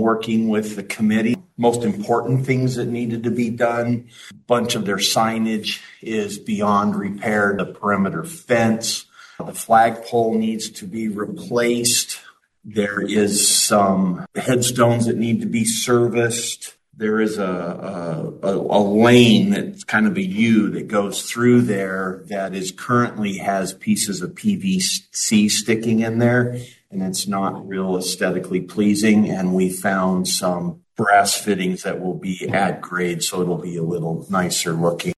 working with the committee. Most important things that needed to be done. A bunch of their signage is beyond repair. The perimeter fence, the flagpole needs to be replaced. There is some headstones that need to be serviced. There is a lane that's kind of a U that goes through there that is currently has pieces of PVC sticking in there, and it's not real aesthetically pleasing. And we found some brass fittings that will be at grade, so it'll be a little nicer looking.